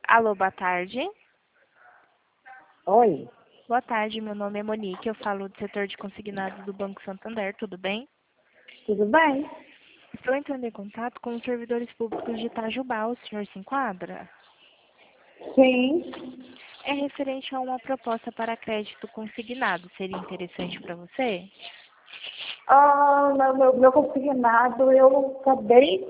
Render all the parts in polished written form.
Alô, boa tarde. Oi, Boa tarde, meu nome é Monique, eu falo do setor de consignados do Banco Santander, tudo bem? tudo bem? Estou entrando em contato com os servidores públicos de Itajubá, o senhor se enquadra? Sim. É referente a uma proposta para crédito consignado, seria interessante para você? Meu consignado, eu acabei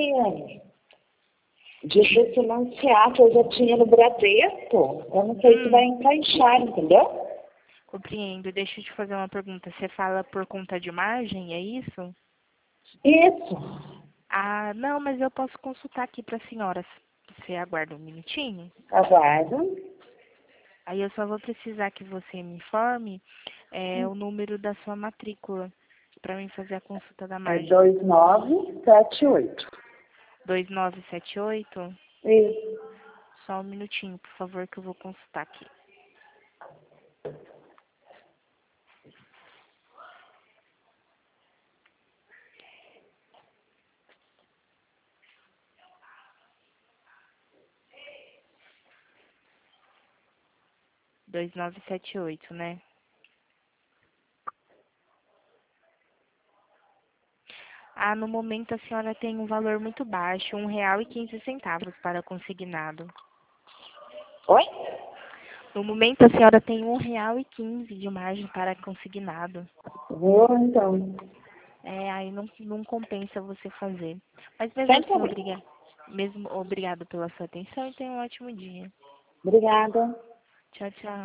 de refinanciar, que eu já tinha no Bradesco. Eu não sei se vai encaixar, entendeu? Compreendo. Deixa eu te fazer uma pergunta. Você fala por conta de margem, é isso? Isso. Ah, não, mas eu posso consultar aqui para a senhora. Você aguarda um minutinho? Aguardo. Aí eu só vou precisar que você me informe o número da sua matrícula para mim fazer a consulta da É margem. 2978. 2978? Isso. Só um minutinho, por favor, que eu vou consultar aqui. Dois nove sete oito, né? Ah, no momento a senhora tem um valor muito baixo, R$ 1,15 para consignado. Oi? No momento a senhora tem R$ 1,15 de margem para consignado. Vou, então. Aí não compensa você fazer. Mas mesmo Sem assim, problema. obrigado pela sua atenção e tenha um ótimo dia. Obrigada. Tchau, tchau.